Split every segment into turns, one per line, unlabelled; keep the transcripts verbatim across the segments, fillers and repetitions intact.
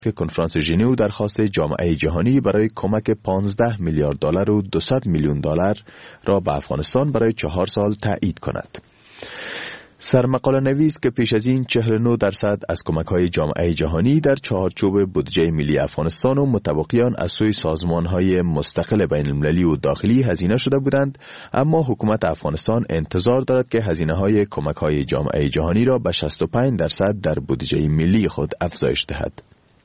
کنفرانس ژنو درخواست جامعه جهانی برای کمک پانزده میلیارد دلار و دویست میلیون دلار را به افغانستان برای چهار سال تایید کند. سرمقاله نویس که پیش از این چهل و نه درصد از کمک‌های جامعه جهانی در چارچوب بودجه ملی افغانستان و متوقعان از سوی سازمان‌های مستقل بین‌المللی و داخلی هزینه شده بودند، اما حکومت افغانستان انتظار دارد که هزینه‌های کمک‌های جامعه جهانی را به شصت و پنج درصد در بودجه ملی خود افزایش دهد.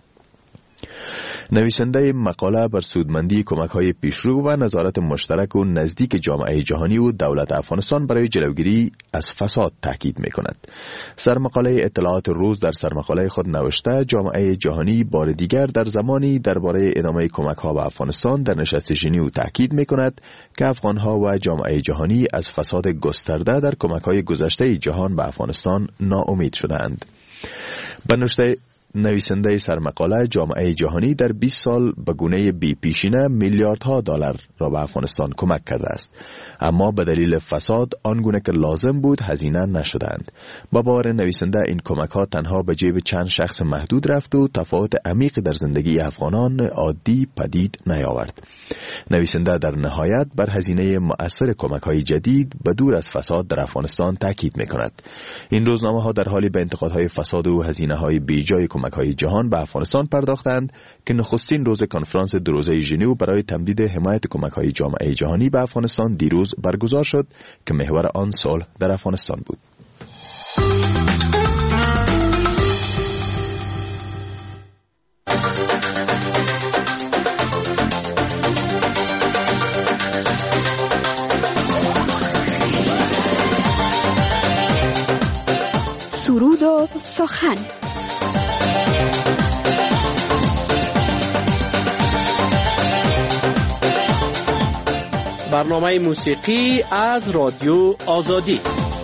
نویسنده مقاله بر سودمندی کمک‌های پیشرو و نظارت مشترک و نزدیک جامعه جهانی و دولت افغانستان برای جلوگیری از فساد تاکید می‌کند. سرمقاله اطلاعات روز در سرمقاله خود نوشته جامعه جهانی بار دیگر در زمانی درباره ادامه کمک‌ها به افغانستان در نشست ژنو تاکید می‌کند که افغان‌ها و جامعه جهانی از فساد گسترده در کمک‌های گذشته جهان به افغانستان ناامید شدند. به نوشته نویسنده سرمقاله جامعه جهانی در بیست سال به گونه بی پیشینه میلیاردها دلار را به افغانستان کمک کرده است، اما به دلیل فساد آنگونه که لازم بود هزینه نشدند. با باور نویسنده این کمک ها تنها به جیب چند شخص محدود رفت و تفاوت عمیق در زندگی افغانان عادی پدید نیاورد. نویسنده در نهایت بر هزینه مؤثر کمک های جدید به دور از فساد در افغانستان تاکید می‌کند. این روزنامه ها در حالی به انتقادهای فساد و هزینه های بیجای کمک‌های جهان به افغانستان پرداختند که نخستین روز کنفرانس دو روزه ژنو برای تمدید حمایت کمک‌های جامعه جهانی به افغانستان دیروز برگزار شد که محور آن صلح در افغانستان بود.
سرود و سخن.
برنامه موسیقی از رادیو آزادی.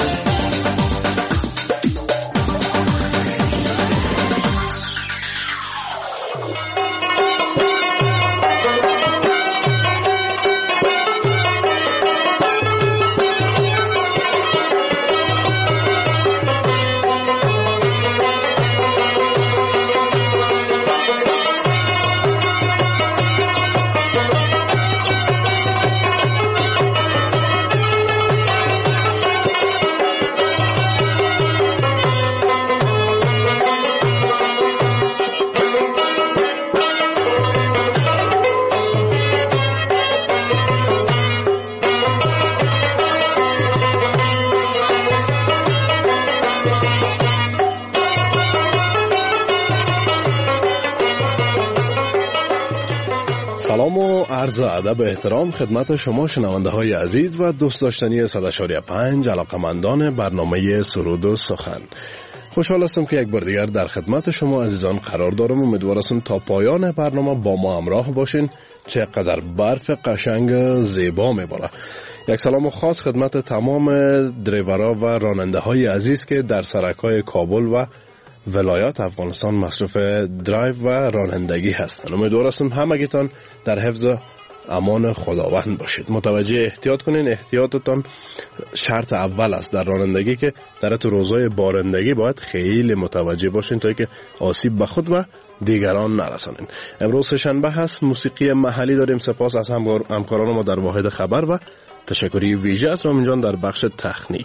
سلام و عرض ادب و احترام خدمت شما شنونده های عزیز و دوست داشتنی صد و پنج علاقمندان برنامه سرود و سخن. خوشحال هستم که یک بار دیگر در خدمت شما عزیزان قرار دارم. امیدوار هستم تا پایان برنامه با ما همراه باشین. چقدر برف قشنگ زیبا میباره. یک سلام خاص خدمت تمام دریورها و راننده های عزیز که در سرک‌های کابل و ولایات افغانستان مصروف درایو و رانندگی هستند. امیدوار هستم همگیتان در حفظ امان خداوند باشید. متوجه احتیاط کنین. احتیاطتان شرط اول است در رانندگی که در تو روزهای بارندگی باید خیلی متوجه باشین تا که آسیب به خود و دیگران نرسانین. امروز سه‌شنبه هست. موسیقی محلی داریم. سپاس از همکاران ما در واحد خبر و تشکری ویژه از رامین جان در بخش تکنیک.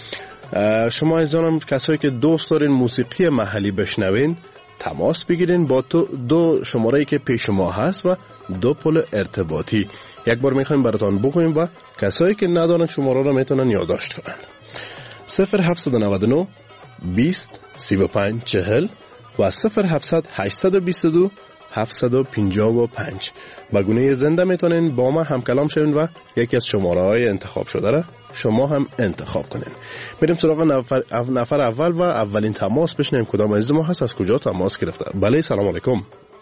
شما عزیزانم کسایی که دوست دارین موسیقی محلی بشنوین تماس بگیرین با تو دو شماره‌ای که پیش ما هست و دو پل ارتباطی. یک بار میخوایم براتون بگویم و کسایی که ندارن شماره رو میتونن یادداشت کنن. صفر هفت نه نه بیست سی و پنج چهل و صفر هفت هشت دو دو هفت پنج پنج. با گونه زنده میتونین با ما همکلام شوین و یکی از شماره های انتخاب شده را شما هم انتخاب کنین. میریم سراغ نفر, نفر اول و اولین تماس بشنیم کدام عزیز ما هست، از کجا تماس گرفته. بله سلام علیکم.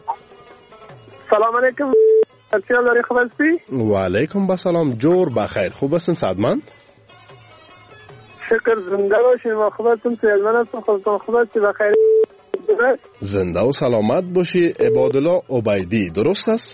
سلام علیکم. چطور داری، خوب هستی؟
و علیکم با سلام. جور بخیر. خوب هستین سعدمند؟
شکر زنده باشین و خوب هستم. سعدمند هستم. خودتون خوب هستی؟ بخیر.
زنده و سلامت باشی. عبادالله عبیدی درست است؟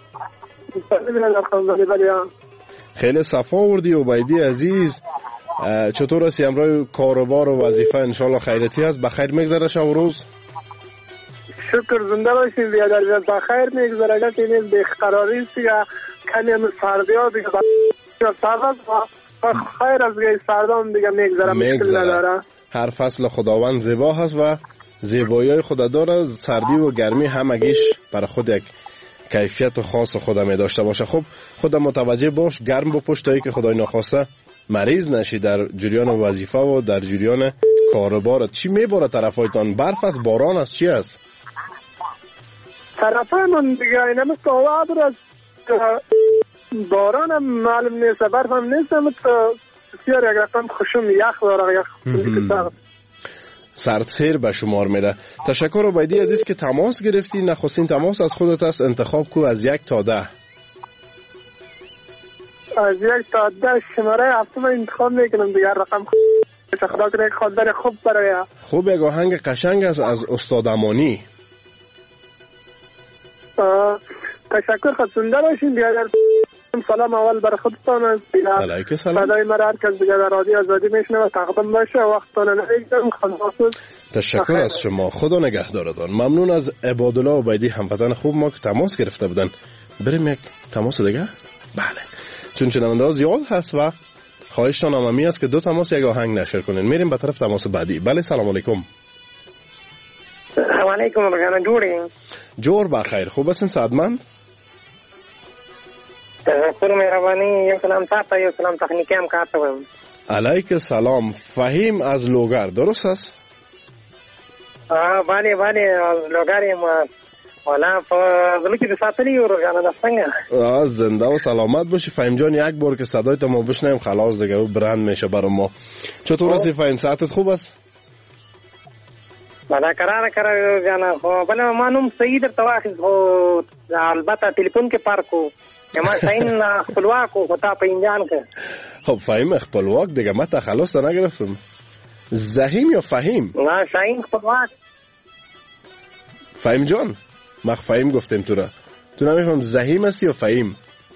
خیلی صفا آوردی عبیدی عزیز. چطور هستی؟ امروز کاروبار و وظیفه انشالله خیرتی هست؟ بخیر میگذره شب و روز؟
شکر زنده باشین بیادر بیاد بخیر میگذاره. اگر که این بیقراری است دیگه کمی هم سردی ها دیگه سرد و خیر از دیگه سردام دیگه میگذاره مشکل نداره.
هر فصل خداوند زیبا هست و زیبایی های خدا داره. سردی و گرمی همگیش برای خود یک کیفیت خاص خود می داشته باشه. خب خود متوجه باش، گرم بپوش تا که خدای نخواسته مریض نشی در جریان وظیفه و در جریان کاربار. چی میباره طرفایتان؟ برف است، باران است، چی است؟
طرفای من دیگه این هم استواب را باران هم معلوم نیست، برف هم نیست، هم بسیار یک رقم خشم یخ داره. یک
سردسیر به شمار میره. تشکر عبیدی عزیز که تماس گرفتی. نخستین تماس از خودت است. انتخاب کو از یک تا ده.
از یک تا ده شماره هفتم انتخاب میکنم دیگر. رقم خدا کنه خاطر خوب برای
خوب یک آهنگ قشنگ است از استاد امانی.
تشکر خدمت داشتین. بیادر سلام اول برای خودتان است.
علیکم سلام.
صدای مرا هر کس دیگه در رادیو آزادی میشنوه تقدیم باشه. وقتتان نمیگیرم. خداحافظ.
تشکر از شما. خدا نگهدارتان. ممنون از عبادالله عبیدی، هموطن خوب ما که تماس گرفته بودن. بریم یک تماس دیگه. بله، چون شنونده ها زیاد هست و خواهشتان عمومی است که دو تماس یک آهنگ نشر کنین. میریم به طرف تماس بعدی. بله سلام علیکم.
سلام علیکم. بگم جوړی
جوړ بخیر. خوب هستین سعادمند؟
تشکر مهربانی. یک سلام تاسو، یک سلام تخنیکی هم کار کوم.
علیک سلام. فهیم از لوگر درست است؟
آه بله بله لوگر ما. والا فضلو که ساتلی رو جانا دستنگه.
آه زنده و سلامت باشی فهیم جان. یک بار که صدای تو ما بشنیم خلاص دیگه و برند میشه برای ما. چطور هستی فهیم؟ ساعتت خوب است؟
بله قرار قرار جانا. خو بله مانم صحیح در تواخیز خو البته تلفن که پارکو اما شاین خپلواکو خطا په انجان که.
خب فهیم خپلواک دیگه ما تخلص تا نگرفتم. زهیم یا فهیم؟
نه شاین خپلواک.
فهیم جان ما فهیم گفتیم تو را. تو نمیفهم زهیم هستی یا فهیم؟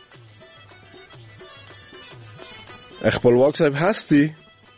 خپلواک صاحب هستی؟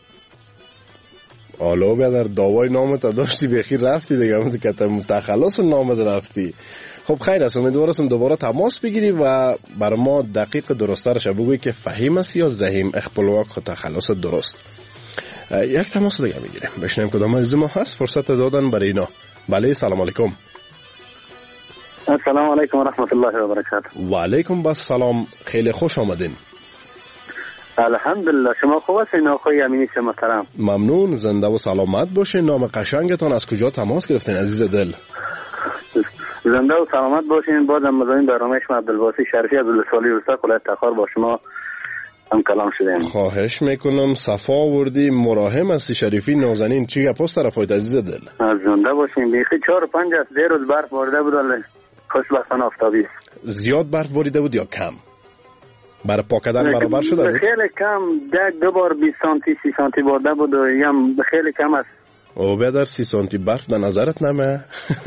آلو بیادر داوای نامت داشتی بخیر رفتی دیگه. همون که تخلص نامت رفتی. خب خیر است. امیدوارم دوباره تماس بگیری و برای ما دقیق درسترش بگویی که فهیم است یا زهیم. خپلواک خود تخلص درست. یک تماس دیگه میگیریم بشنیم کدام از ما هست. فرصت دادن برای اینا. بله سلام علیکم.
السلام علیکم و رحمت الله و برکاته.
و علیکم بس سلام. خیلی خوش آمدین.
الحمدلله. شما خوب هستین آقای امینی محترم؟
ممنون. زنده و سلامت باشین. نام قشنگتان از کجا تماس گرفتین عزیز دل؟
زنده و سلامت باشین. بازم مزاحم برنامه شما عبدالباسی شریفی عبدالسالی رستاق ولایت تخار با شما هم کلام شدیم.
خواهش میکنم. صفا آوردی. مراهم هستی شریفی نازنین. چی گپ است طرفایت عزیز دل؟
زنده باشین. بیخی چهار و پنج است. دیر روز برف بارده بود ولی خوشبختانه آفتابی.
زیاد برف باریده بود یا کم؟ برای پاکدن برابر شده بود؟
خیلی کم. یک دو بار بیست سانتی سی سانتی بارده بود و یم خیلی کم است.
او بیادر سی سانتی برف در نظرت نمه؟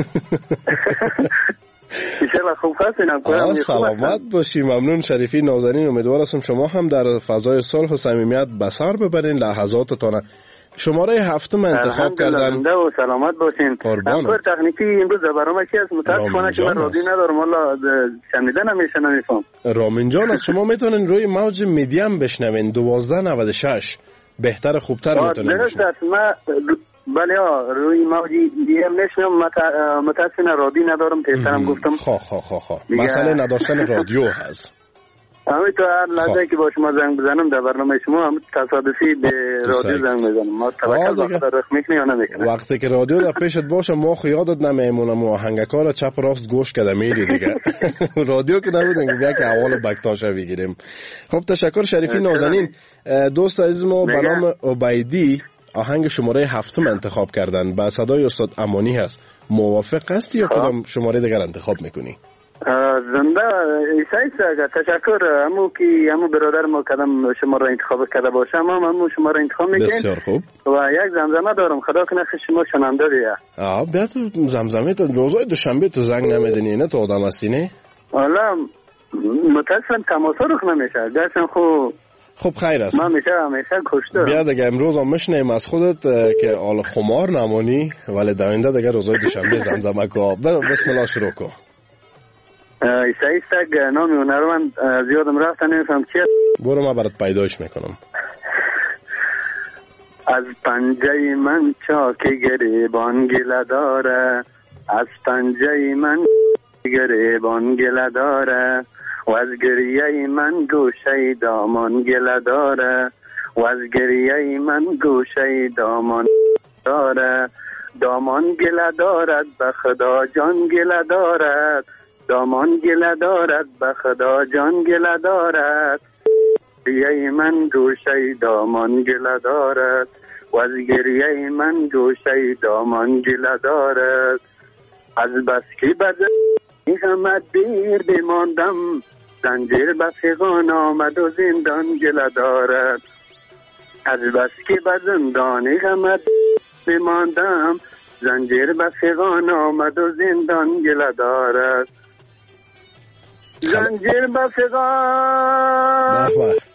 انشالله خوب هستین.
آه سلامت باشی. ممنون شریفی نازنین. امیدوارم شما هم در فضای صلح و صمیمیت بسر ببرین لحظاتتان. شماره هفتم انتخاب کردن.
زنده و سلامت باشین. همکار تکنیکی امروز برنامه چی است؟ متاسفانه که من رادیو ندارم والا شنیدن همیشه نمیفهم.
رامین جان است. شما میتونین روی موج میدیم بشنوین. دوازده نود و شش بهتر خوبتر میتونین
بشنوین. ما بله روی موجی دیگه نشنم. متاسفانه رادیو ندارم. تیسرم گفتم
خواه خواه خواه خواه مسئله نداشتن رادیو هست.
همین تو هر لحظه که با شما زنگ بزنم در برنامه شما هم تصادفی به رادیو زنگ بزنم. ما توکل به خدا رخ میکنی یا نمیکنی.
وقتی که رادیو در پیشت باشه ما خیادت نمیمونم. آهنگکار چپ و راست گوش کده میری دیگه. رادیو که نبودن که بیا که اول بکتاشه بگیریم. خب تشکر شریفی نازنین. دوست عزیز ما به نام عبیدی آهنگ شماره هفتم انتخاب کردن. با صدای استاد امانی هست. موافق هستی یا کدام شماره دیگر انتخاب میکنی؟
زنده ایسایی ساگه. تشکر. همو که همو برادر ما کدام شما را انتخاب کرده باشم هم همو شما را انتخاب میکنیم.
بسیار خوب.
و یک زمزمه دارم. خدا کنه شما شنونده دیگه.
آه بیاد زمزمه تا روزای دوشنبه تو زنگ نمیزنی نه؟ تو آدم هستی نه؟
حالا متاسفم تماسا رخ نمیشه. گرچه خو
خب خیر است.
من میشه همیشه کشته.
بیا دیگه امروز هم میشنیم از خودت که حال خمار نمانی، ولی دوینده دیگه روزای دوشنبه زمزمه کو. برو بسم الله شروع کو.
ایسا ایسا نامی هنرمند زیادم رفته نمیفهم چیه.
برو ما برات پیدایش میکنم.
از پنجه من چاک گریبان گله داره، از پنجه من گریبان گله داره، و از گریه من گوشه دامان گله داره، و از گریه من گوشه دامان داره. دامان گله دارد به خدا جان گله دارد، دامان گله دارد به خدا جان گله دارد. گریه من گوشه دامان گله دارد، و از گریه من گوشه دامان گله دارد. از بس که بدن غمت دیر بماندم، زنجیر به فغان آمد و زندان گله دارد. از بس که به زندان غمت بماندم، زنجیر به فغان آمد و زندان گله دارد. زنجیر به فغان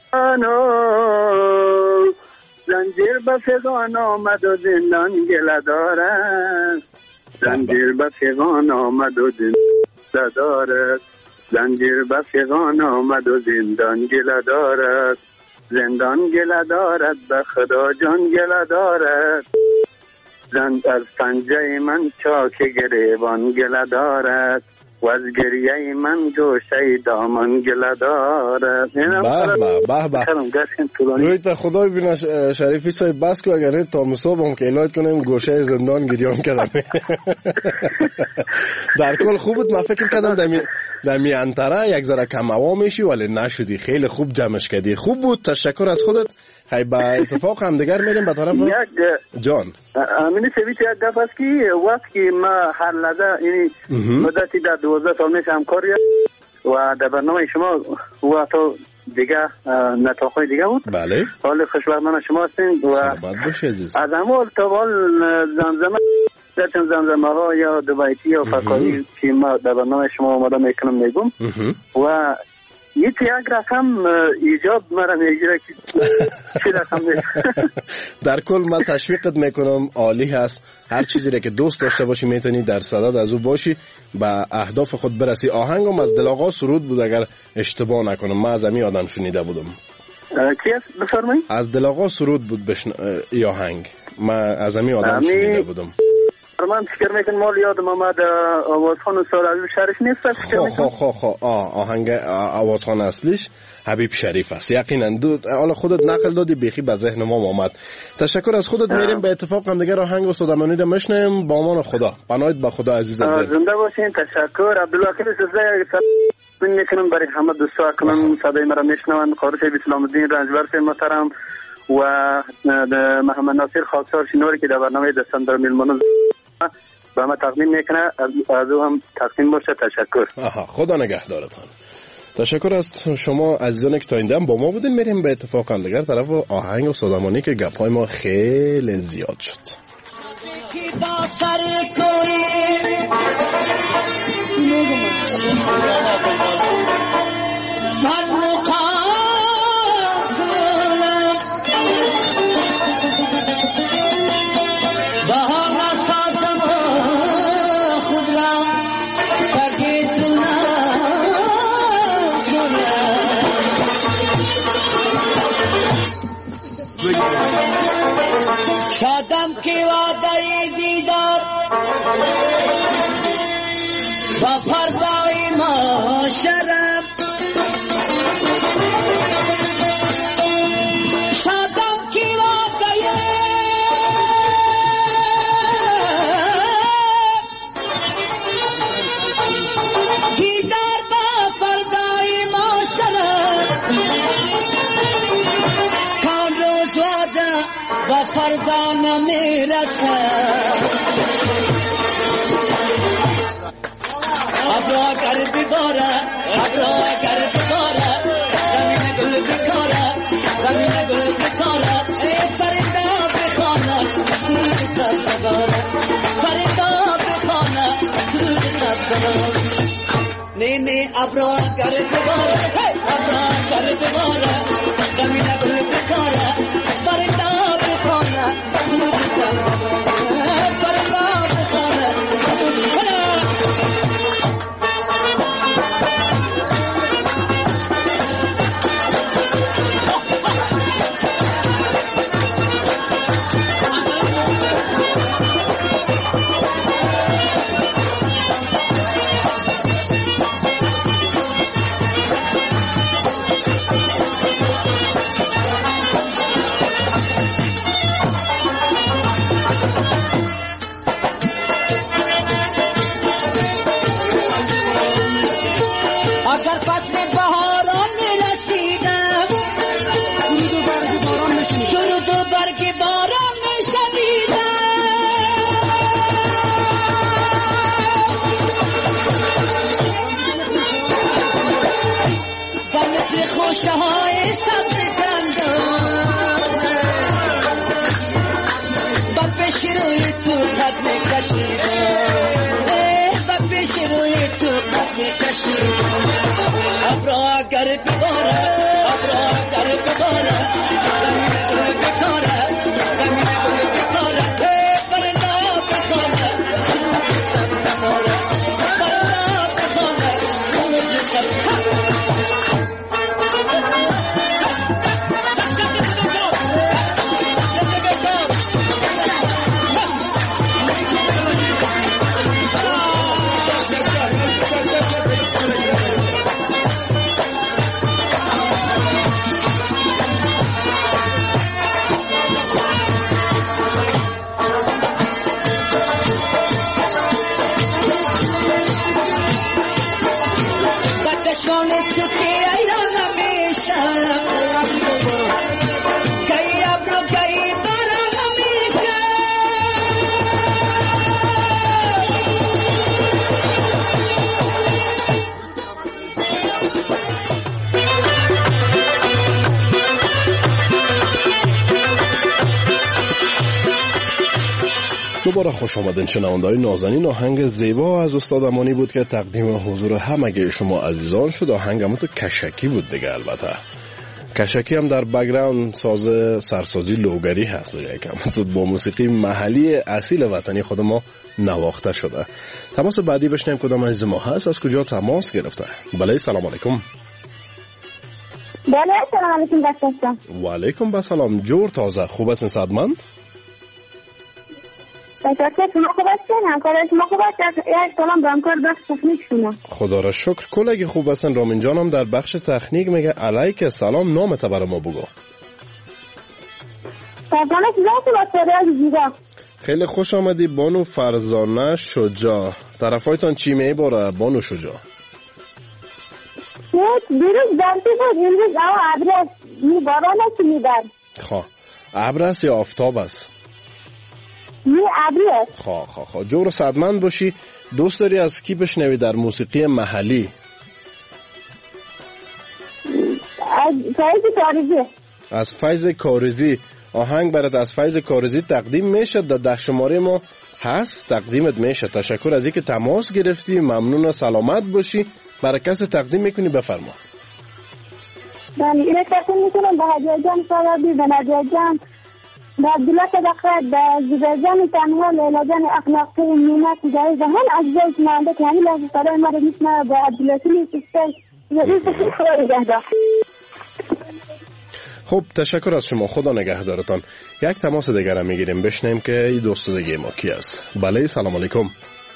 زنجیر به فغان آمد و زندان گله دارد. زنجیر به فغان آمد و زندان دارد. زنجیر به فغان آمد و زندان گله دارد. زندان گله دارد به خدا جان گله دارد. زند از پنجه من چاک گریبان گله دارد، و از گریه من گوشه دامان گله دارد.
به به به به روی تا خدا ببینه شریفی صاحب بس که اگر تا مصاب هم که ایلاد کنیم گوشه زندان گریان کردم. در کل خوب بود. من فکر کردم دمی دمی انتره یک ذره کم هوا میشی ولی نشدی. خیلی خوب جمعش کردی. خوب بود. تشکر از خودت. خیلی با اتفاق هم دیگر میریم به طرف جان.
امینی سویت یک گفت است که وقت که ما هر لحظه یعنی مدتی در دوازده سال میشه همکاری و در برنامه شما و تو دیگه نتاخوی دیگه بود.
بله.
حال خوشبختانه شما هستین و
سلامت باش عزیز.
از اول تا حال زمزمه در چند زمزمه ها یا دوبایتی یا فکایی که ما در برنامه شما آماده میکنم میگم و یک یک رقم ایجاب مرا میگیره که چی رقم میگیره.
در کل من تشویقت میکنم. عالی هست. هر چیزی را که دوست داشته باشی میتونی در صدد از او باشی به اهداف خود برسی. آهنگم از دلاغا سرود بود اگر اشتباه نکنم. من از امی آدم شنیده بودم.
کی است بفرمایید؟
از دلاغا سرود بود بشن... ای آهنگ. من از امی آدم شنیده بودم.
من فکر میکنم مال یادم آمد آوازخان ساراوی شریف نیست.
خو خو خو خو آه آهنگ آوازخان اصلیش حبیب شریف است. یقینا دو حالا خودت نقل دادی بیخی به ذهن ما آمد. تشکر از خودت. میریم به اتفاق هم دیگه آهنگ و صدامانی رو میشنیم. با امان خدا. پناهت به خدا عزیزم.
زنده باشین. تشکر. عبدالله کلی سزا من میکنم برای همه دوستا کنم صدای مرا میشنون. خارج اسلام الدین رنجبر محترم و محمد ناصر خاکسار شنوری که در برنامه دستان در میلمانو با ما تقدیم میکنه از او هم تقدیم باشه. تشکر.
آها خدا نگهدارتان. تشکر از شما عزیزان که تا این دم با ما بودین. میریم به اتفاق هم دیگر طرف آهنگ و صدامانی که گپ‌های ما خیلی زیاد شد.
شادم کی وعده دیدار و فردای ما شرم. شادم کی وعده دیدار و فردای ما شرم. کان روز وعده و فردا نمیرسه. ابرا گر بباره ابرا گر بباره زمین گل بکاره زمین گل بکاره. ای فردا بخانه سرود سبزداره فردا بخانه سرود سبزداره. نی نی ابرا گر بباره ابرا گر بباره زمین گل بکاره فردا بخونه سرود سلامه فردا بخونه خوشهای سبز کندم با پیش روی تو قد میکشیدم با پیش روی تو قد میکشیدم ابرا اگر بباره ابرا اگر بباره زمین گل بکاره زمین گل بکاره فردا بخونه سبز ماره فردا بخونه سبز سبز
دوباره خوش آمدین شنونده‌های نازنین. آهنگ زیبا از استاد امانی بود که تقدیم حضور همگی شما عزیزان شد. آهنگ هم تو کشکی بود دیگه. البته کشکی هم در بک‌گراند ساز سرسازی لوگری هست یکم با موسیقی محلی اصیل وطنی خود ما نواخته شده. تماس بعدی بشنیم کدام عزیز ما هست، از کجا تماس گرفته. بله سلام علیکم.
بله سلام علیکم بسیار.
و علیکم بسلام. جور تازه خوب هستین صدمند؟ خدا را شکر. کلگی خوب هستن. رامین جانم در بخش تکنیک میگه علیک سلام، نامت برای ما بگو. خیلی خوش آمدی بانو فرزانه شجاع. طرفایتان چی میباره بانو شجاع؟
دیروز درسی بود، امروز او عبرس باران است میبر.
خواه عبرس یا آفتاب است؟
می عبرس.
خواه خواه خواه جور صدمند باشی. دوست داری از کی بشنوی در موسیقی محلی؟
از فیض کارزی.
از فیض کارزی. آهنگ برات از فیض کارزی تقدیم میشه. در ده شماره ما هست، تقدیمت میشه. تشکر از اینکه تماس گرفتی. ممنون و سلامت باشی. برای کسی تقدیم میکنی بفرما.
بله اینه تقدیم میکنم به هدیه جان صاحبی، به نجا جان، به عبدالله صدقت، به زبیر جان تنها، لیلا جان اخلاقی، مینت جایی زمان عزیزی شنانده که همین لحظه صدای ما رو میشنه. به عبدالله سلی سیستر یه خدا نگهدار.
خب تشکر از شما. خدا نگهدارتان. یک تماس دیگر هم میگیریم بشنیم که این دوست دیگه ما کی است. بله سلام علیکم.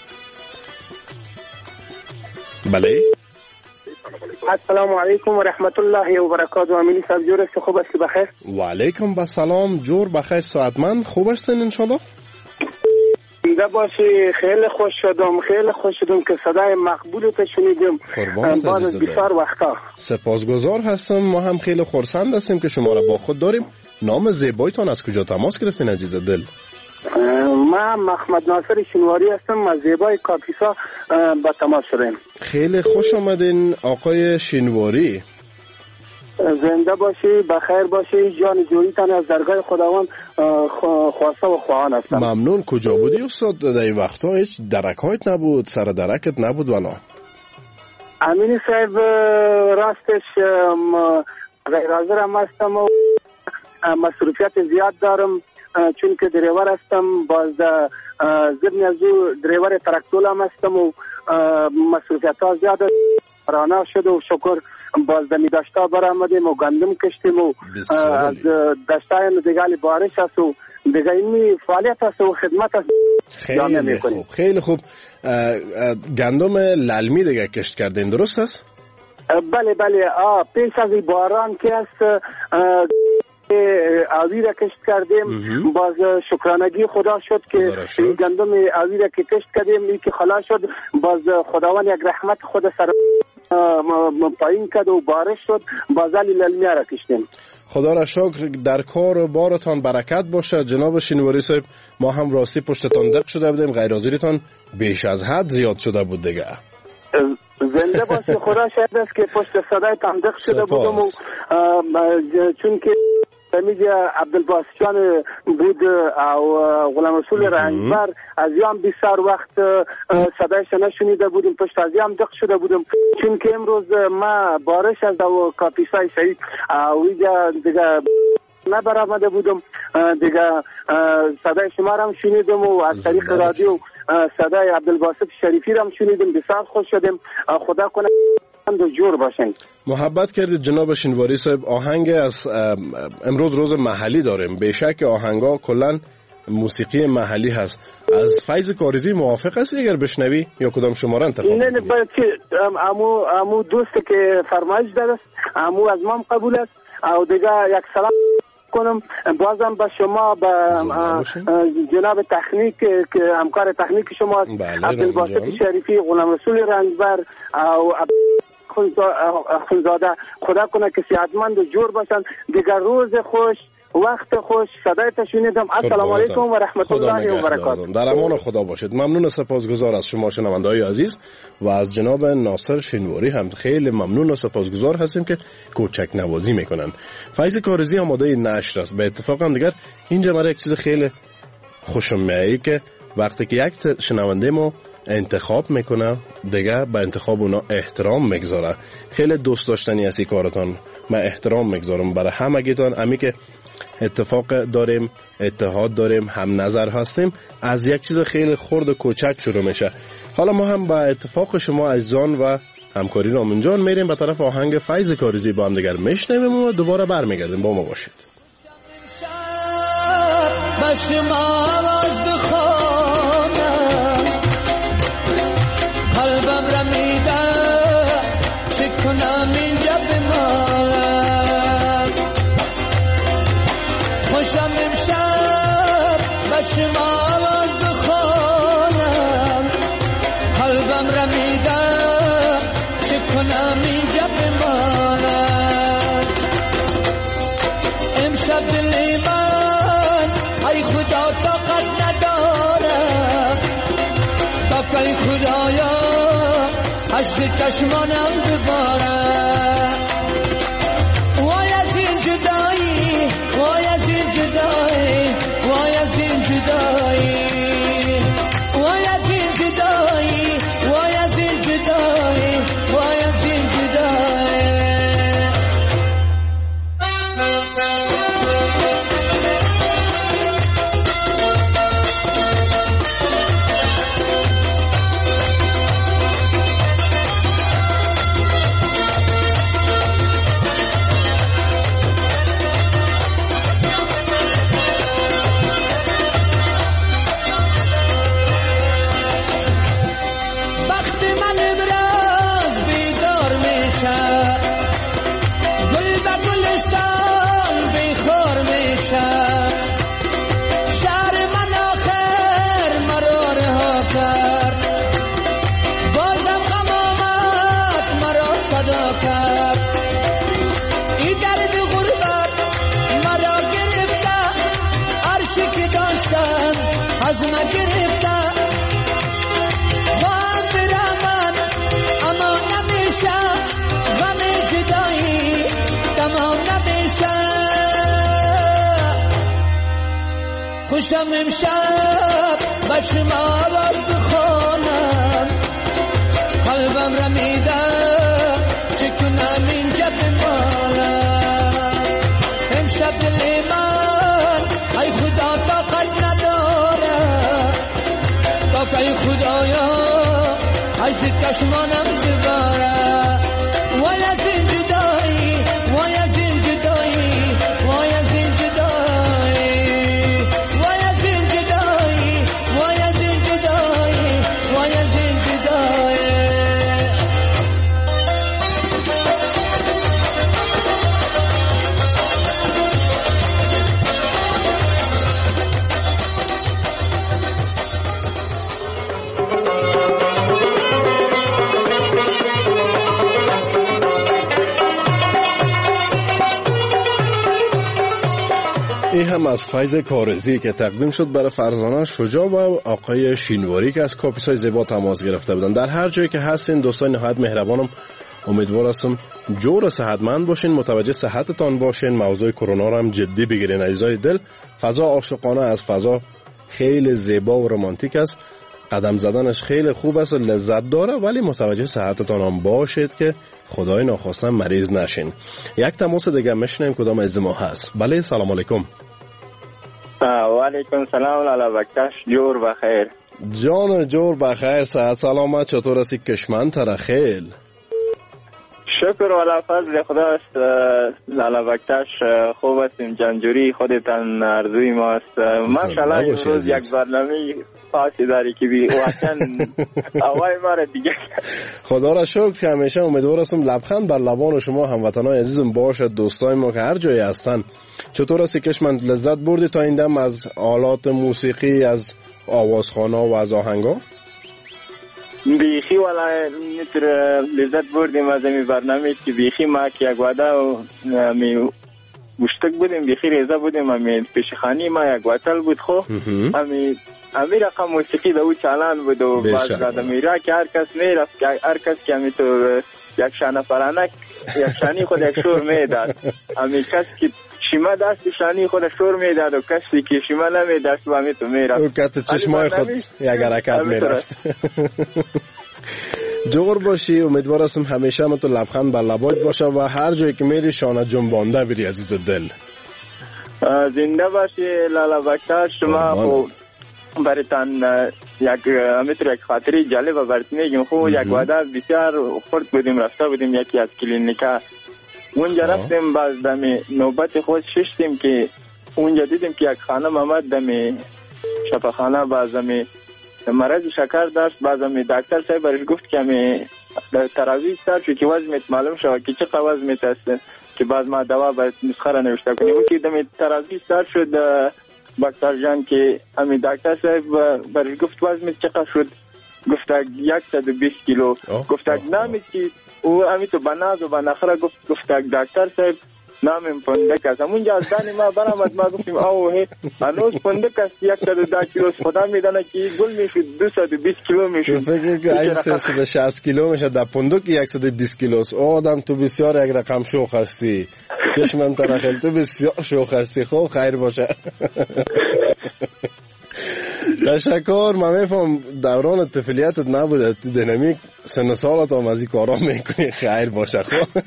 بله
السلام علیکم و رحمت الله و برکاته. امینی صاحب جور است؟ خوب است؟ بخیر.
و علیکم بسلام. جور بخیر ساعتمند. خوب هستین ان شاء الله؟
زنده باشی. خیلی خوش شدم، خیلی خوش شدم که صدای مقبولت شنیدم بعد از بسیار وقتا.
سپاسگزار هستم. ما هم خیلی خرسند هستیم که شما را با خود داریم. نام زیبایتان از کجا تماس گرفتین عزیز دل؟
من محمد ناصر شنواری هستم. از زیبای کاپیسا با تماس شدیم.
خیلی خوش آمدین آقای شنواری.
زنده باشی، بخیر باشی. جان جویتان از درگاه خداوند خواسته و خواهان هستم.
ممنون. کجا بودی استاد در این وقتا؟ هیچ درکایت نبود، سر درکت نبود ولا؟
امینی صاحب راستش غیر حاضرم هستم و مصروفیت زیاد دارم چون که دریور هستم. باز ضمن از او دریور ترکتول هم هستم و مصروفیت ها زیاد رانه شد و شکر باز دمی دشتا برآمدیم و گندم کشتیم و از دشتای دیگه بارش هست و دیگه اینی فعالیت هست و خدمت هست.
خیلی خوب خیلی خوب. گندم للمی دیگه کشت کردین درست است؟
بله بله. پیش از این باران که هست آوی را کشت کردیم. باز شکرانگی خدا شد که این گندم آوی را که کشت کردیم این که خلاص شد. باز خداوند یک رحمت خود سر پایین کرد و بارش شد. باز علی للمیه را کشتیم.
خدا را شکر. در کار و بارتان برکت باشه جناب شینواری صاحب. ما هم راستی پشتتان دق شده بودیم. غیر حاضریتان بیش از حد زیاد شده بود دیگه.
زنده باشی. خدا شاید است که پشت صدای تندق شده بودم و چون که میگه عبدالباسیان بود و غلام رسول رنجبر از یام بسیار وقت صدایش نشنیده بودیم. پشت از یام دق شده بودم چون که امروز ما بارش از و کاپیسای شهید و اینجا دیگه نبرآمده بودم. دیگه صدای شما را هم شنیدم و از طریق رادیو صدای عبدالباسط شریفی را هم شنیدم. بسیار خوش شدیم. خدا کنه دو جور باشین.
محبت کردید جناب شینواری صاحب. آهنگ از امروز روز محلی داریم. بیشک آهنگا کلا موسیقی محلی هست. از فیض کاریزی موافق هستی اگر بشنوی یا کدام شماره انتخاب؟
نه نه بچه امو امو دوست که فرمایش داره امو از ما قبول است او دیگه یک سلام کنم بازم به شما به جناب تکنیک که همکار تکنیک شما عبدالباسط شریفی غلام رسول رنجبر او خونزاده. خدا کنه که صحتمند و جور باشن. دیگر روز خوش وقت خوش. صدای تشنیدم. السلام علیکم و رحمت الله و برکاته.
در امان خدا باشید. ممنون و سپاسگزار از شما شنونده‌های عزیز و از جناب ناصر شینواری هم خیلی ممنون و سپاسگزار هستیم که کوچک نوازی میکنن. فیض کاریزی آماده نشر است. به اتفاق هم دیگر اینجا مرا یک چیز خیلی خوشم میاد که وقتی که یک شنونده ما انتخاب میکنه دیگه به انتخاب اونا احترام میگذاره. خیلی دوست داشتنی است این کارتان. من احترام میگذارم برای همگیتان. امی که اتفاق داریم اتحاد داریم هم نظر هستیم از یک چیز خیلی خرد و کوچک شروع میشه. حالا ما هم با اتفاق شما عزیزان و همکاری رامین جان میریم به طرف آهنگ فیض کاریزی با هم دیگر میشنویم و دوباره برمیگردیم. با ما باشید.
قلبم رمیده چه کنم اینجا بمانم خوشم امشب به شما آواز بخوانم قلبم رمیده چه کنم اینجا بمانم امشب دل من ای خدا طاقت ندارم بقای خدایا عشق چشمانم بباره وای از این جدایی وای از این جدایی وای از این جدایی وای از این جدایی وای از این جدایی وای از این جدایی خوشم امشب به شما آواز بخوانم قلبم رمیده چه کنم اینجا بمانم چشمانم بباره وای از این جدایی وای از این جدایی وای از این جدایی وای از این جدایی وای از این جدایی وای از این جدایی.
این هم از فیض کارزی که تقدیم شد برای فرزانه شجاع و آقای شینواری که از کاپیسای زیبا تماس گرفته بودن. در هر جایی که هستین دوستان نهایت مهربانم، امیدوار هستم جور صحتمند باشین، متوجه صحتتان باشین، موضوع کرونا رو هم جدی بگیرین عزیزای دل. فضا عاشقانه از فضا خیلی زیبا و رمانتیک است، قدم زدنش خیلی خوب است و لذت داره، ولی متوجه صحتتان هم باشید که خدای ناخواسته مریض نشین. یک تماس دیگه میشنیم کدام از ما هست. بله سلام علیکم.
و علیکم سلام لالا بکتش، جور بخیر.
جان جور بخیر، صحت سلامت، چطور هستی کشمن ترخیل؟
شکر والا فضل خدا است لالا بکتش، خوب هستیم، جنجوری خودتان ارزوی ماست ماشاءالله. امروز یک برنامه خاصی داری که بی واقعا هوای ما را دیگه.
خدا را شکر که همیشه امیدوار هستم لبخند بر لبان شما هموطنان عزیزم باشد. دوستای ما که هر جایی هستن، چطور هستی کشمن؟ لذت بردی تا این دم از آلات موسیقی، از آوازخانه و از آهنگا؟
بیخی والا میتر لذت بردیم از این برنامه که بیخی ما که یک وعده و می گوشتک بودیم، بیخی ریزه بودیم، همی پیشخانی ما یک وطل بود خو همی همی رقم موسیقی دو چالان بود و باز گاده میره که هر کس میرفت، هر کس که همی تو یک شانه فرانک یک شانی خود یک شور میداد، همی کس که شیما دست شانی خود شور میداد و کسی که شیما نمیداشت و همی تو میرفت
او کت چشمای خود یک حرکت میرفت. جور باشی، امیدوار هستم همیشه هم تو لبخند بر لبات باشه و هر جایی که میری شانه جنبانده بری عزیز دل.
زنده باشی لالا بکتر. شما خب برتان یک میتر یک خاطری جالب برات میگم. خب یک وعده بسیار خورد بودیم، رفته بودیم یکی از کلینیکا، اونجا رفتیم، باز دمی نوبت خود ششتیم که اونجا دیدیم که یک خانم آمد دمی شفاخانه، باز دمی مرض شکر داشت، باز دمی دکتر صاحب برش گفت که همی تراویح سر شو که وزنت معلوم شد که چقدر وزنت است که باز ما دوا باید نسخه را نوشته کنیم. و که دمی تراویح سر شد دکتر جان که همی دکتر صاحب برش گفت وزنت چقدر شد، گفت صد و بیست کیلو. گفت نامی که او همی تو بناز و بناخره گفت گفت دکتر صاحب نامم پندک است. همونجا از دانی ما برآمد، ما گفتیم آو هی هنوز پندک است، صد و ده کیلو خدا میدانه که گل میشد دویست و بیست کیلو میشد.
فکر که این سیصد و شصت کیلو میشه در پندک صد و بیست کیلو است. آدم تو بسیار یک رقم شوخ هستی کشمن ترخیل، تو بسیار شوخ هستی. خب خیر باشه. تشکر. من میفهم دوران طفولیتت نبوده، تو دینامیک سن سالت هم از این کارا میکنی. خیر باشه. خب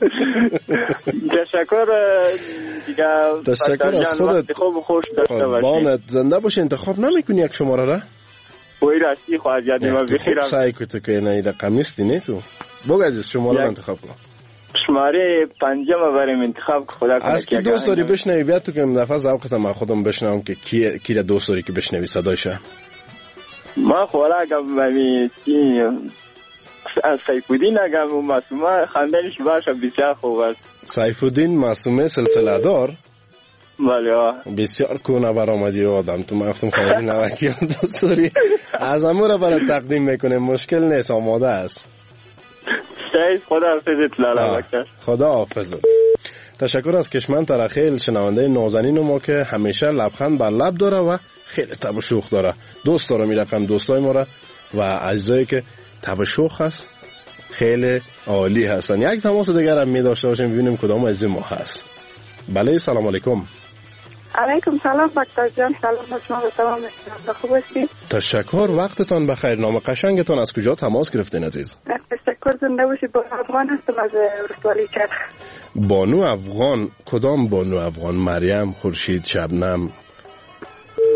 تشکر دیگه.
تشکر از خودت.
خوب خوش داشته
باشی. زنده باشی. انتخاب نمیکنی یک شماره را؟
وای راستی خواهد یادی ما بخیرم.
سعی کنی که این رقمیستی نه تو بگو عزیز شماره را انتخاب کن.
شماره پنجم بریم انتخاب خدا کنه.
از کی دوست داری بشنوی؟ بیاد تو که این دفعه ذوقت من خودم بشنوم که کی کی دوست داری که بشنوی صدایشه.
ما خوالا اگه می از سیف‌الدین اگه معصومه خواندنش باشه بسیار خوب است.
سیف‌الدین معصومه سلسله دار.
بله
بسیار کونه برآمدی آدم. تو من گفتم خواهی نوکی دوست داری از امور را برای تقدیم میکنه، مشکل نیست، آماده است.
خدا حافظت لالا بکتر.
خدا حافظت. تشکر از کشمن ترخیل، شنونده نازنین ما که همیشه لبخند بر لب داره و خیلی تب و شوخ داره. دوست داره میرقم دوستای ما را و عزیزایی که تب و شوخ هست خیلی عالی هستن. یک تماس دیگر هم می داشته باشیم ببینیم کدام از ما هست. بله سلام علیکم.
علیکم سلام بکتر جان. سلام به شما و تمام شما. خوب هستید؟
تشکر. وقتتان بخیر. نام قشنگتان از کجا تماس گرفتین عزیز؟
تشکر. زنده باشید. بانو افغان هستم از ولسوالی کرد.
بانو افغان. کدام بانو افغان؟ مریم، خورشید، شبنم؟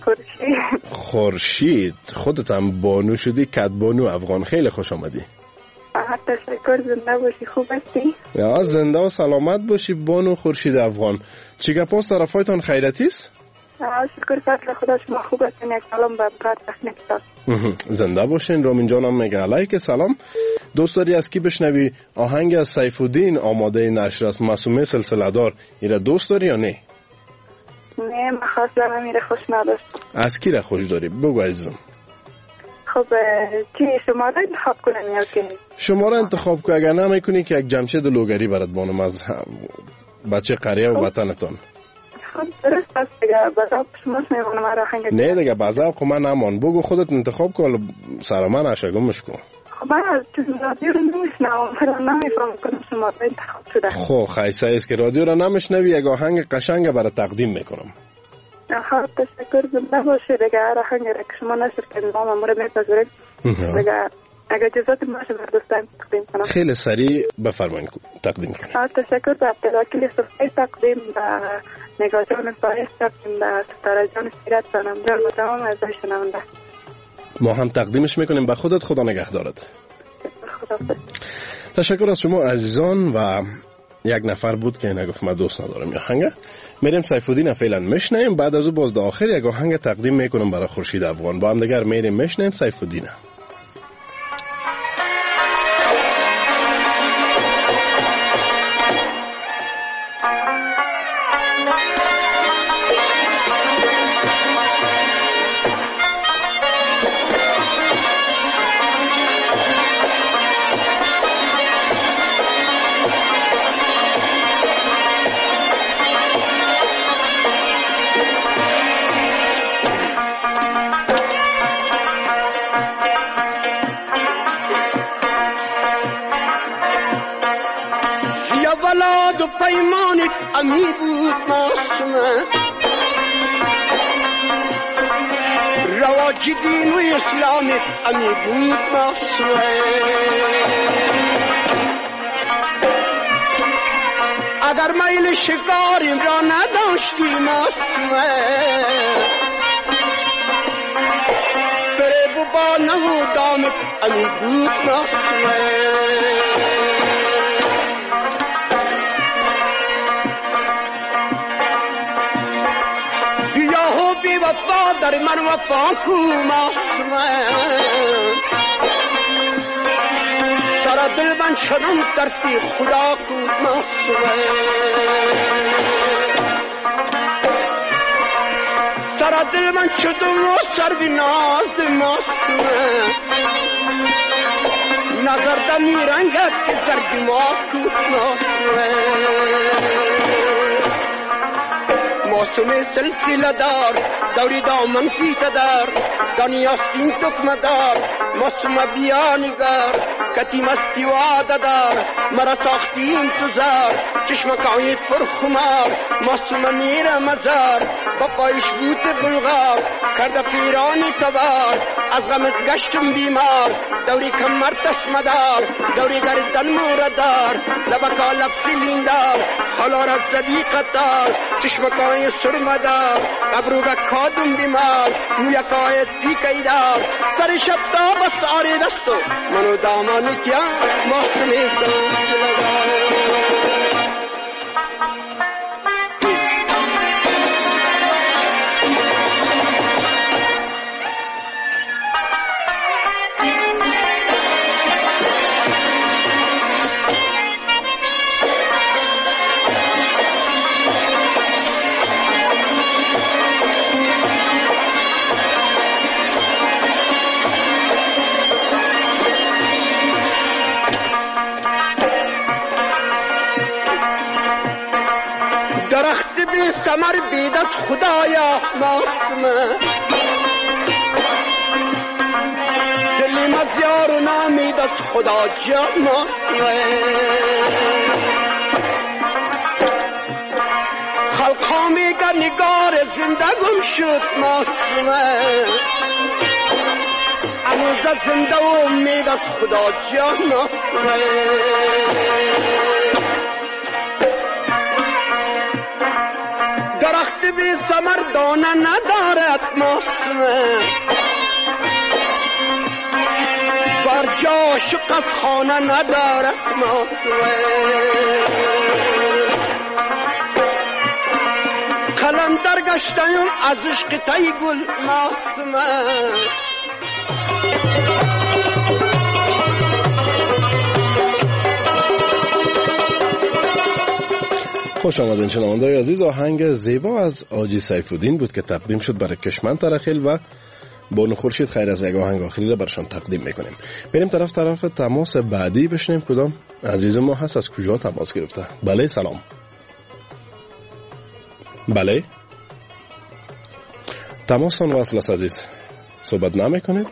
خورشید.
خورشید. خودت هم بانو شدی، کد بانو افغان. خیلی خوش آمدی.
تشکر، زنده باشی. خوب هستی؟
یا زنده و سلامت باشی بانو خورشید افغان. چی گپاست طرفایتان خیرتی است؟
شکر فضل خدا، شما خوب هستین؟ یک سلام به کار تکنیکتان.
زنده باشین. رامین جانم میگه علیک سلام. دوست داری از کی بشنوی آهنگ از سیف الدین آماده نشر است، معصومه سلسله دار؟ ایره دوست داری یا نه؟
نه، من خاص دارم میره خوش نداشت.
از کی را خوش داری؟ بگو عزیزم.
خب چی شما را انتخاب کنم یا که؟
شما را انتخاب که اگر نمیکنی که یک جمشید لوگری برات بانم از بچه قریه و وطنتان.
خب درست است دیگه، بذاب شماست میمونم را آهنگ.
نه دیگه بذاب خب من نمان. بگو خودت انتخاب که سر من اشگمش کن.
خب من چون رادیو رو نمیشنم، فرا نمیفهم کنم شما را انتخاب شده.
خب خیصه است که رادیو را نمیشنوی، یک آهنگ قشنگ برای تقدیم میکنم.
خب تشکر، زنده باشه دیگه. آهنگ را که شما نشر کنیم ما مورد میپذیریم دیگه. اگر اجازت باشه بر دوستان تقدیم کنم.
خیلی سریع بفرمایید تقدیم کنیم.
تشکر به عبدالوکیل صفحه تقدیم، به نگاه جان فایز تقدیم، به ستاره جان سیرت جانم جان و تمام از شنونده.
ما هم تقدیمش میکنیم به خودت. خدا نگهدارت. تشکر از شما عزیزان. و یک نفر بود که نگفت من دوست ندارم یا آهنگ. میریم سیف الدین فعلا میشنیم، بعد از او باز در آخر یک آهنگ تقدیم میکنم برای خورشید افغان. با هم دیگر میریم میشنیم سیف الدین.
ولاد و پیمانت امی بود معصومه، رواج دین و اسلامت امی بود معصومه. اگر میل شکاریم را نداشتی معصومه، فریب و با نهو دامت امی بود معصومه. بی وفا در من وفا کو معصومه، سر دل من شدم ترسی خدا کو معصومه. سر دل من شدم و سر بی ناز معصومه، نظر دمی رنگت که سر دماغ کو معصومه. معصومه سلسله دار دوری دامن سیته دار، دنیا سین تکمه دار. معصومه بیا نگار کتی مستی واده دار، مرا ساختی انتظار چشمکایت فرخمار. معصومه میره مزار با پایش بوت بلغار، کرده پیرانی تبار از غمت گشتم بیمار. دوری کمر تسمه دار دوری گردن موردار، لبکا لب سیلین دار حالا را زدی قطار. چشمکای سرمدار ابروگا کادم بیمار، مویکای پیکی دار سر شب تا بس آری دستو منو دامانی کیا معصومه سلسله دار. درخت بی ثمر بیدت خدایا معصومه، دلی مزیار و نامیدت خدا جا معصومه. خلقا میگه نگار زندگم شد معصومه، اموزه زنده و امیدت خدا جا معصومه. درخت بی ثمر مردانه ندارد ماسمه بر جا شق از خانه ندارد ماسمه قلندر گشتیم از عشق تای گل ماسمه
خوش آمدین شنونده‌های عزیز. آهنگ زیبا از آجی سیف‌الدین بود که تقدیم شد برای کشمن ترخیل و بانو خورشید. خیر از یک آهنگ آخری را برشان تقدیم میکنیم. بریم طرف طرف تماس بعدی بشنیم کدام عزیز ما هست، از کجا تماس گرفته. بله سلام. بله تماسان وصل است عزیز، صحبت نمیکنید؟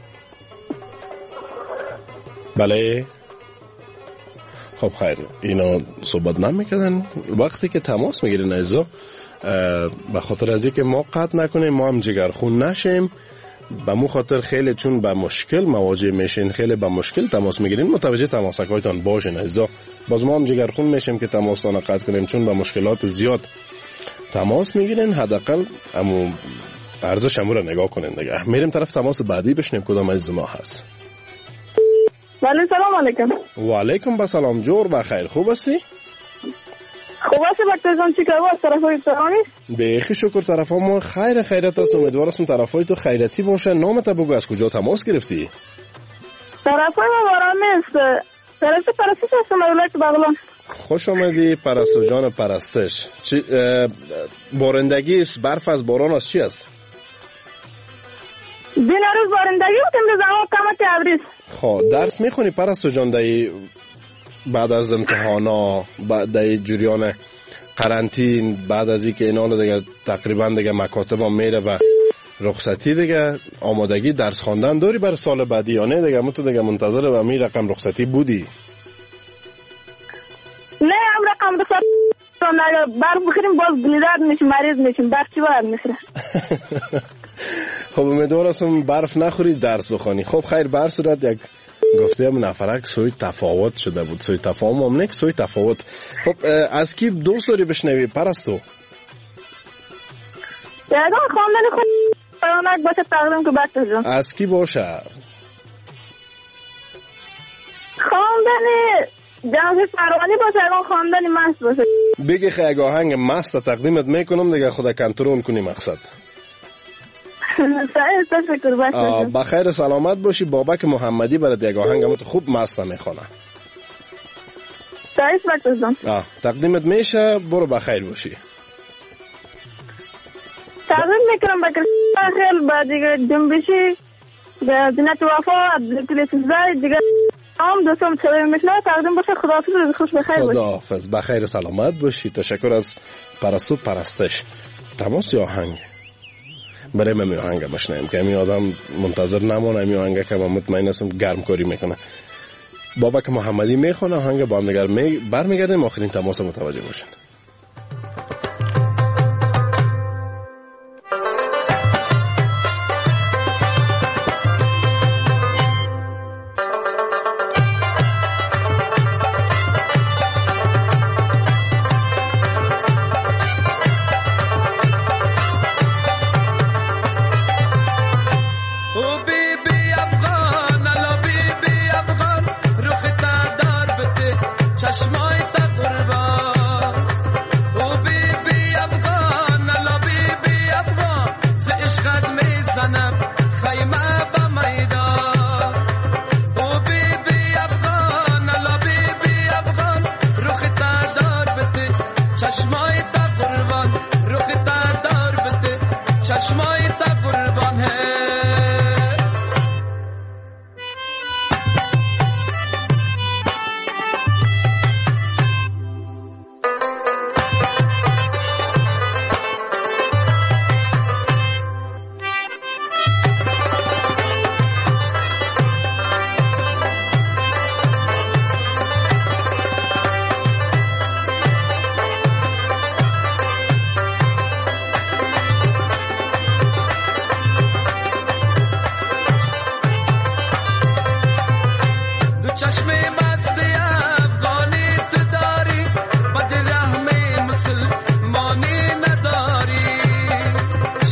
بله خب خیر، اینا صحبت نمیکردن. وقتی که تماس میگیرین عزیزا به خاطر از اینکه ما قطع نکنیم، ما هم جگرخون نشیم، به مو خاطر خیلی چون به مشکل مواجه میشین، خیلی به مشکل تماس میگیرین، متوجه تماسکایتان باشین عزیزا. باز ما هم جگرخون میشیم که تماستان قطع کنیم، چون به مشکلات زیاد تماس میگیرین. حداقل امو ارزش امو رو نگاه کنین دیگه. میریم طرف تماس بعدی بشنیم کدام عزیز ما هست.
بله سلام علیکم.
و علیکم با سلام. جور بخیر، خوب هستی؟
خوب هستی بچه جان؟ چی کار است؟ طرفای تو نیست؟
بیخی شکر، طرف ما خیر خیرت است. امیدوار هستم طرفای تو خیرتی باشه. نامت بگو، از کجا تماس گرفتی؟
طرفای ما باران نیست، طرف پرستش هستم ولایت بغلان.
خوش آمدی پرستو جان پرستش. چی بارندگی است؟ برف از باران است؟ چی است؟
دین روز بارندگی بود، امروز هوا کمک ابریز.
خب درس میخونی پرستو جان دای بعد از امتحانا، بعد دای جریان قرنطین، بعد از اینکه اینا دیگه تقریبا دیگه مکاتب هم میره و رخصتی دیگه، آمادگی درس خواندن داری برای سال بعدی یا نه دیگه؟ تو دیگه منتظر و می رقم رخصتی بودی؟
نه هم رقم رخصتی برف بخوریم باز گلیدار میشیم، مریض میشیم، برف چی باید میخوره.
خب امیدوار هستم برف نخوری، درس بخوانی. خب خیر، بر صورت یک گفته هم نفرک سوی تفاوت شده بود، سوی تفاهم هم نیک، سوی تفاوت. خب از کی دوست داری بشنوی پرستو؟
یادم خواندن خود پرانک باشه تقدیم که بچه جان.
از کی باشه؟
خواندن جنازه پروانی باشه، اگه خواندن مست باشه.
بگی خیلی اگه آهنگ مست تقدیمت میکنم دیگه، خدا کنترل کنی مقصد.
سعی تشکر بچه.
بخیر سلامت باشی. بابک محمدی برات یک آهنگ هم خوب مست میخونه.
سعی بچه جان.
آه تقدیمت میشه، برو بخیر باشی.
تقدیم میکنم بکر خیلی با دیگه جنبشی زینت وفا عبدالکلیسزای دیگه هم دوستم چوی میشنه تقدیم باشه. خداحافظ، روز خوش بخیر باشی.
خداحافظ، بخیر سلامت باشی. تشکر از پرستو پرستش. تماس یا آهنگ برای من می آهنگ بشنیم که امی آدم منتظر نمونه. امی آهنگ که من مطمئن هستم گرم کاری میکنه. بابک محمدی میخونه آهنگ، با هم دیگر می برمیگردیم. آخرین تماس متوجه باشین.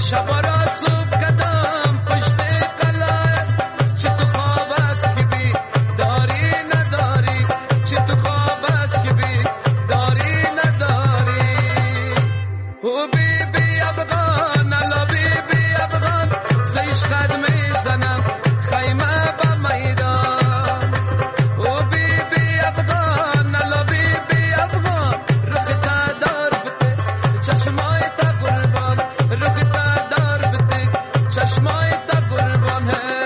شبا را صبح کدام پشت قلعه چه تو خواب است که بی داری نداری چه تو خواب است که بی داری نداری او بی بی افغان الا بی بی افغان زیش قدم میزنم خیمه با میدان او بی بی افغان الا بی بی افغان رخ تا دار بده چشمای تا قربان رخ تا دار بده چشمای تا قربان ہے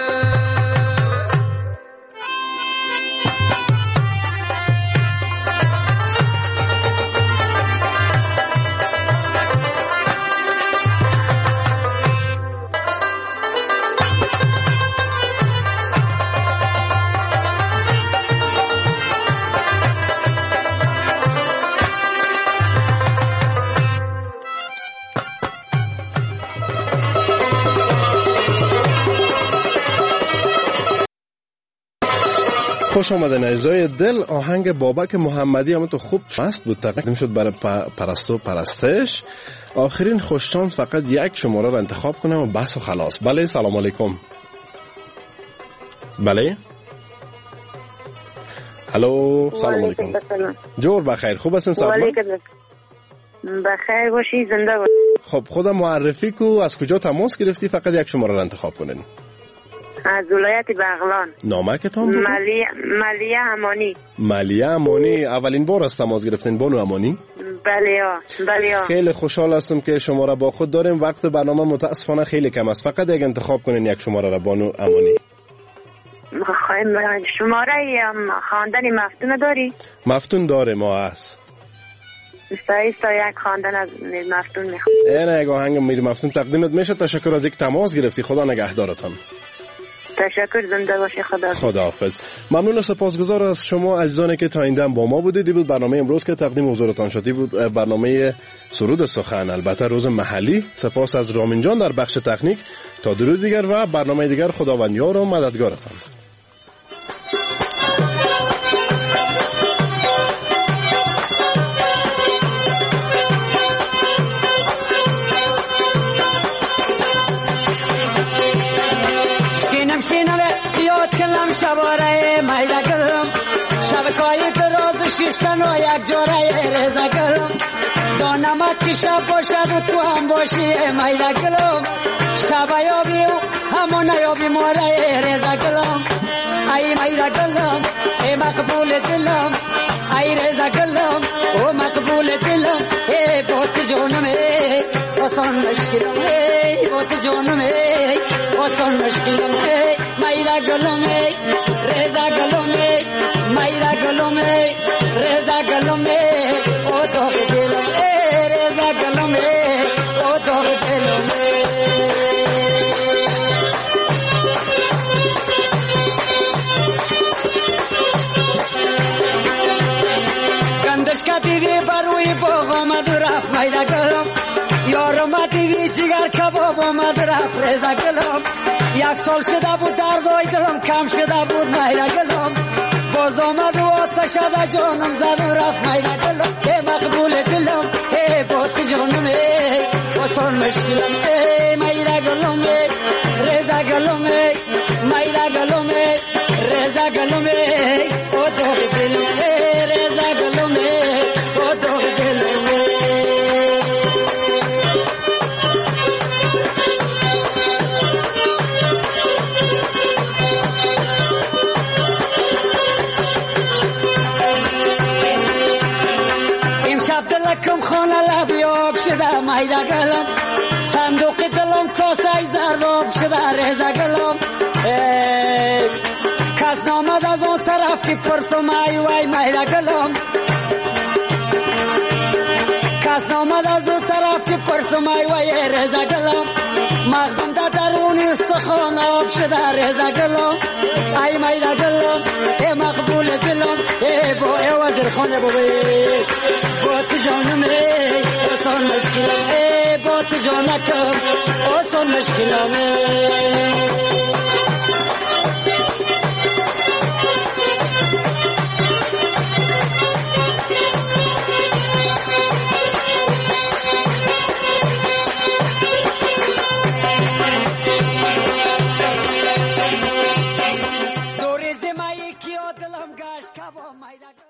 خوش آمدن عزیزای دل. آهنگ بابک محمدی هم تو خوب مست بود، تقدیم شد برای پرستو پرستش. آخرین خوششانس فقط یک شماره رو انتخاب کنم و بس و خلاص. بله سلام علیکم. بله الو سلام علیکم. جور بخیر، خوب هستین؟ سلام
بخیر باشی، زنده باشی.
خب خودم معرفی کو، از کجا تماس گرفتی؟ فقط یک شماره رو انتخاب کنین.
از ولایت بغلان.
نامکتان بود؟
ملیه ملیه امانی.
ملیه امانی. اولین بار از تماس گرفتین بانو امانی؟
بله ها بله ها.
خیلی خوشحال هستم که شما را با خود داریم. وقت برنامه متاسفانه خیلی کم است، فقط یک انتخاب کنین یک شماره را بانو امانی.
شماره خواندن مفتون داری؟
مفتون داره ما هست.
سایستا یک خواندن از مفتون میخوام.
اینه یک آهنگ میر مفتون تقدیمت میشه. تشکر از یک تماس گرفتی. خدا نگهدارتان.
تشکر، زنده باشی. خدا
خداحافظ. ممنون و سپاسگزار از شما عزیزانی که تا این دم با ما بودید. بود برنامه امروز که تقدیم حضورتان شدی بود برنامه سرود سخن، البته روز محلی. سپاس از رامین جان در بخش تکنیک. تا درود دیگر و برنامه دیگر، خداوند یار و مددگارتان.
یاد کلم شباره میده کلم شبکای دراز و شیشتن و یک جوره رزه کلم دانمت که شب باشد و تو هم باشی میده کلم شب یابی و همون یابی ماره رزه کلم ای میده کلم ای مقبول دلم ای رزه کلم او مقبول دلم ای بوت جونم ای آسان مشکلم ای بوت جونم ای آسان مشکلم ای میرا گلومه رضا گلومه میرا گلومه رضا گلومه او تو گلومه رضا گلومه او تو گلومه گندش کا دیوی بروی باغ مدرف میرا گلوم یارم دیوی جگر کباب مدرف رضا گلوم یک سال شده بود دردای دلم کم شده بود میره گلم باز آمد و آتش شده جانم زد و رفت میره گلم ای مقبول دلم ای بات جانم ای آسان مشکلم ای میره گلم ای رضا گلم ای میره گلم ای رضا گلم ای او داغ دلم ای رضا گلم ای او داغ دلم ای کم خانه لبیاب شده میده گلم صندوق دلم کاسه زرباب شده رزه گلم کس نامد از اون طرف که پرسم ای وی میده گلم کس نامد از اون طرف که پرسم ای وی رزه گلم مغزم در درونی استخوان آب شده رزه گلم ای میده گلم ای مقبول دلم ای با ای وزیر خانه بوی با تو جانم ای آسان مشکلم ای با تو جانکم آسان مشکلم ای